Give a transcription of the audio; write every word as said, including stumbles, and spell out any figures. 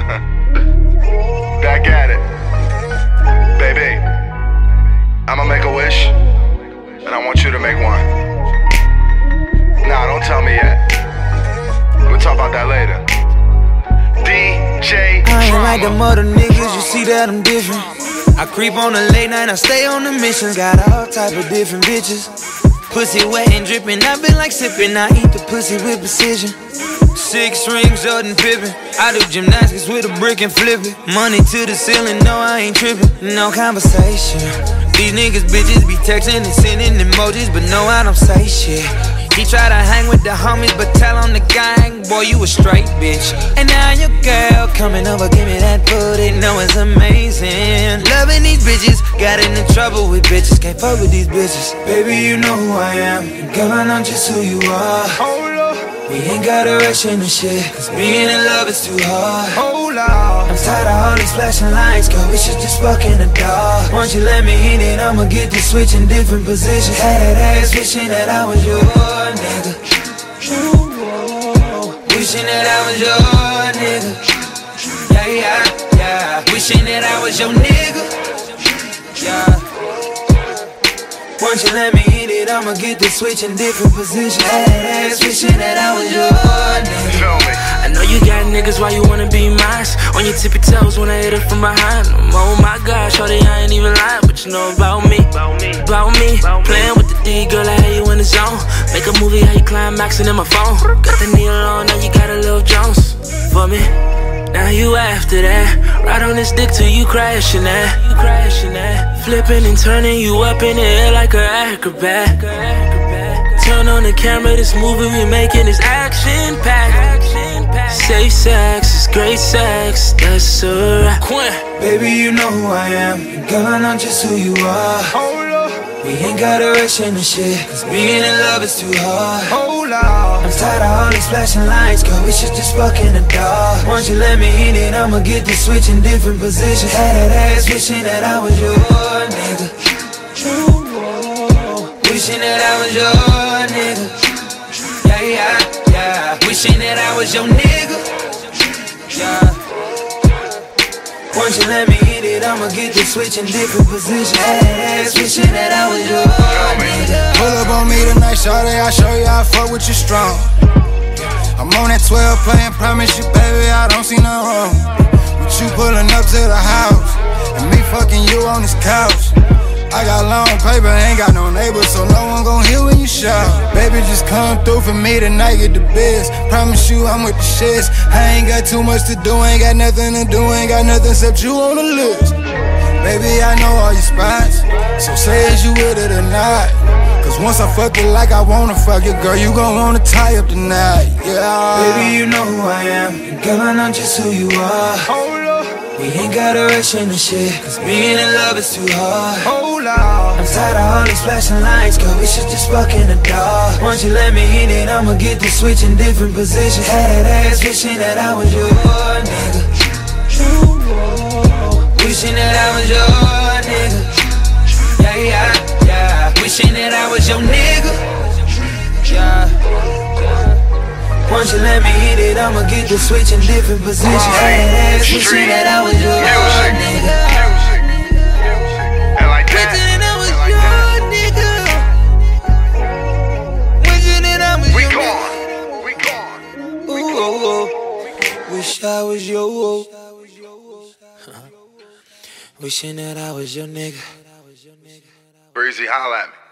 Back at it. Baby, I'ma make a wish, and I want you to make one. Nah, don't tell me yet. We'll talk about that later. D J I ain't Drama. like them other niggas, you see that I'm different. I creep on the late night, I stay on the missions. Got all type of different bitches. Pussy wet and dripping, I been like sipping. I eat the pussy with precision. Six rings, Jordan Pippen. I do gymnastics with a brick and flip it. Money to the ceiling, no I ain't tripping. No conversation. These niggas bitches be texting and sending emojis, but no I don't say shit. He try to hang with the homies, but tell on the gang, boy you a straight bitch. And now your girl coming over, give me that booty, know it's amazing. Loving these bitches, got into trouble with bitches, can't fuck with these bitches. Baby you know who I am, and girl I know just who you are. Hold up. We ain't gotta rush into shit, cause being in love is too hard. Hold up. I'm tired of all these flashing lights, girl, we should just fuck in the dark. Once you let me in it, I'ma get to switch in different positions. Had that ass wishing that I was your nigga. Wishing that I was your nigga. Yeah, yeah, yeah. Wishing that I was your nigga. Yeah. Once you let me hit it, I'ma get to switch in different positions. Had that ass wishing that I was your nigga. I know you got niggas, why you wanna be mine? On your tippy toes when I hit it from behind. Oh my God, shorty, I ain't even lying, but you know about me, about me, about me. Playing with the D, girl, I had you in the zone. Make a movie, how you climaxing in my phone. Got the needle on, now you got a little Jones for me. Now you after that, ride on this dick till you crashing that, you crashing that. Flipping and turning you up in the air like an acrobat. Turn on the camera, this movie we making is action packed. Safe sex is great sex, that's a wrap. Baby you know who I am, and girl I know just who you are. We ain't gotta rush into shit, cause being in love is too hard. Hold up. I'm tired of all these flashing lights, girl, we should just fuck in the dark. Once you let me in it, I'ma get to switch in different positions. Had that ass wishing that I was your nigga. Wishing that I was your nigga. Yeah, yeah, yeah. Wishing that I was your nigga. Yeah. Once you let me hit it, I'ma get to switch in different positions. Had that ass wishing that I was your nigga. Pull up on me tonight, shawty, I'll show you how I fuck with you strong. I'm on that twelve playing, promise you, baby, I don't see nothing wrong with you pulling up to the house and me fucking you on this couch. I got long paper, ain't got no neighbors, so no one gon' hear when you shout. Baby, just come through for me tonight, get the biz. Promise you I'm with the shits. I ain't got too much to do, ain't got nothing to do, ain't got nothing except you on the list. Baby, I know all your spots, so say is you with it or not. Cause once I fuck it like I wanna fuck it, girl, you gon' wanna tie up tonight, yeah. Baby, you know who I am, and girl, I know just who you are. Hold up. We ain't gotta rush into shit, cause being in love is too hard. Hold up. I'm tired of all these flashing lights, girl, we should just fuck in the dark. Once you let me hit it, I'ma get to switch in different positions. Had that ass wishing that I was your nigga. Wishing that I was your nigga. Yeah, yeah, yeah. Wishing that I was your nigga. Yeah. Once you let me hit it, I'ma get to switch in different positions. Had that ass wishing that I was your nigga. And like that, Wishing that I was your nigga. Wishing that I was we your gone, we gone. Ooh, oh, oh. Wish I was your. Wishing that I was your nigga. Breezy, holla at me.